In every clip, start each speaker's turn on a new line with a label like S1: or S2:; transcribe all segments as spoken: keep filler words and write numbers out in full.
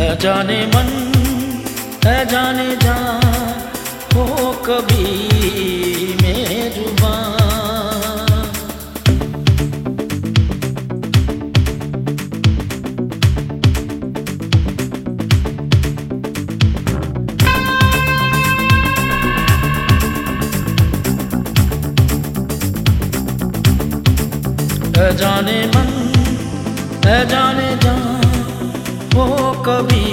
S1: है जाने मन है जाने जान हो कभी मेजुबान। है जाने मन है जाने जान हो कभी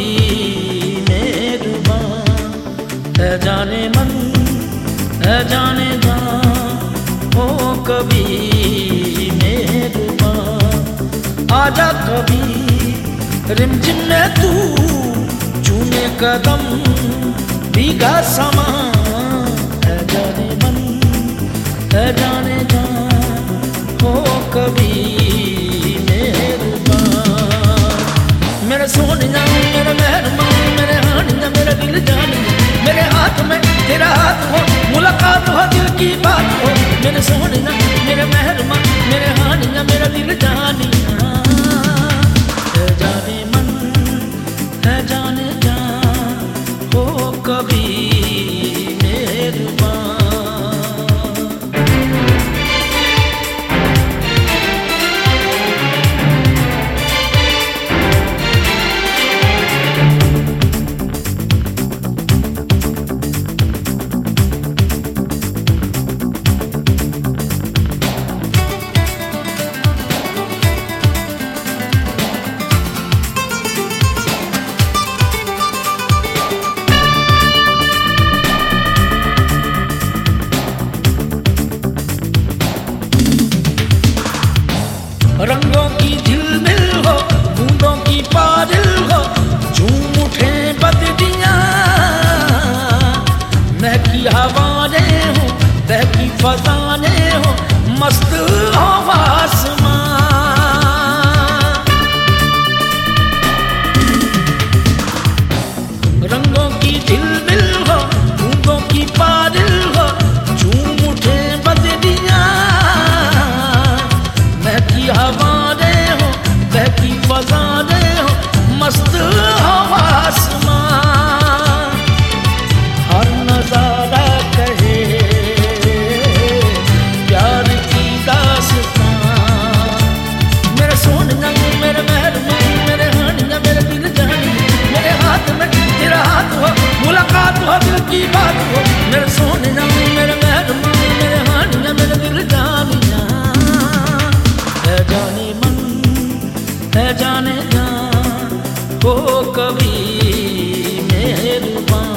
S1: मेजुबान। है जाने मन है जाने जान हो कभी मेजुबान। आजा कभी रिमझिम में तू चूमे कदम भीगा समा। है जाने मन है जाने जान हो कभी मेरुबान। मेरे सोनिया मेरे मेहरबान मेरे हानिया मेरा दिल जानिया मेरे हाथ में तेरा हाथ हो मुलाकात हो दिल की बात हो। मेरे सोनिया मेरे मेहरबान मेरे हानिया मेरा दिल जानिया। है जाने मन है जाने जान हो कभी मेरुबान। रंगों की झिलमिल हो बूंदों की पादिल हो झूम उठे बदरियां। महकी हवाएं हो बहकी फसाने हो मस्त हो आसमां। रंगों की झिलमिल हो बूंदों की पादिल हो झूम उठे बदरियां। महकी हवाएं हो बहकी फसाने हो मस्त हो आसमां। हर नजारा कहे प्यार की दास्तां। मेरे सोनिया मेरे मेहरबान मेरे हानिया मेरे दिल जानिया मेरे हाथ में तेरा हाथ हो मुलाकात हो दिल की बात हो। मेरे सोनिया मेरे मेहरबान मेरे हानिया मेरे दिल जानिया। है जाने मन है जाने जान हो कभी मेरुबान।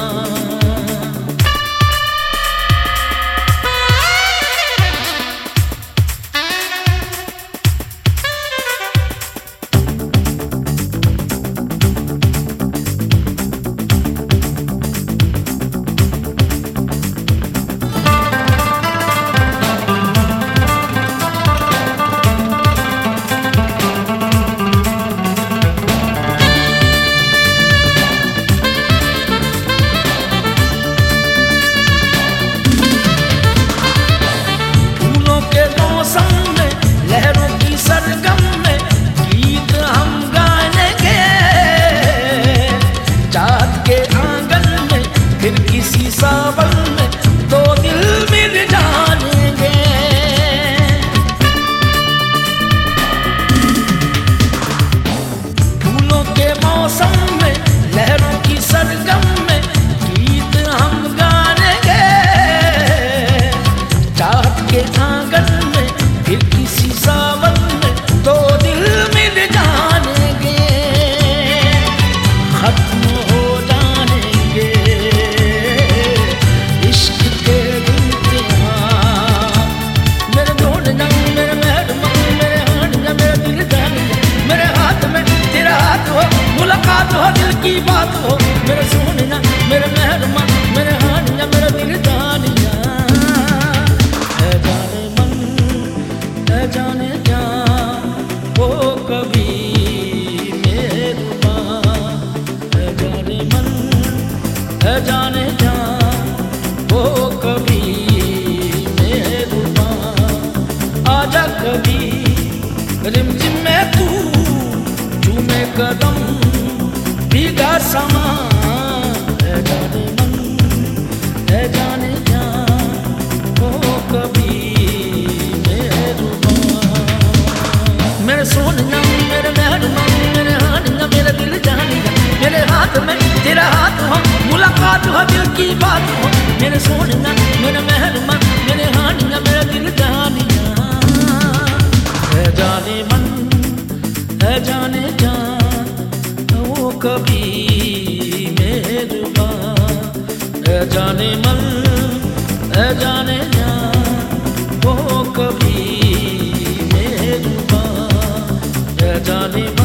S1: सावन में दो दिल मिल जानेंगे। फूलों के मौसम में लहरों की सरगम में गीत हम गाएंगे। चाहत के आंगन में फिर किसी सावन में दो दिल मिल जानेंगे। खत्म हो जानेंगे मुलाकात हो दिल की बात हो। मेरे सोनिया मेरे मेहरबान मेरे हानिया मेरा दिल जानिया। है जाने मन है जाने जान वो कभी मेरुबान। है जाने मन है जाने जान वो कभी मेरुबान। आजा कभी रिमझिम में तू चूमे कदम समा है जाने मन है जाने जान वो कभी मेरे सोनिया मेरे मेहरमा मेरे हानिया मेरे दिल जानिया मेरे हाथ में तेरा हाथ हो मुलाकात हो दिल की बात हो मेरे सोनिया मेरे मेहरमा मेरे हानिया मेरे दिल जानिया है जाने मन है जाने जान वो कभी मेहरबान है जाने मन है जाने जान वो कभी मेहरबान है जाने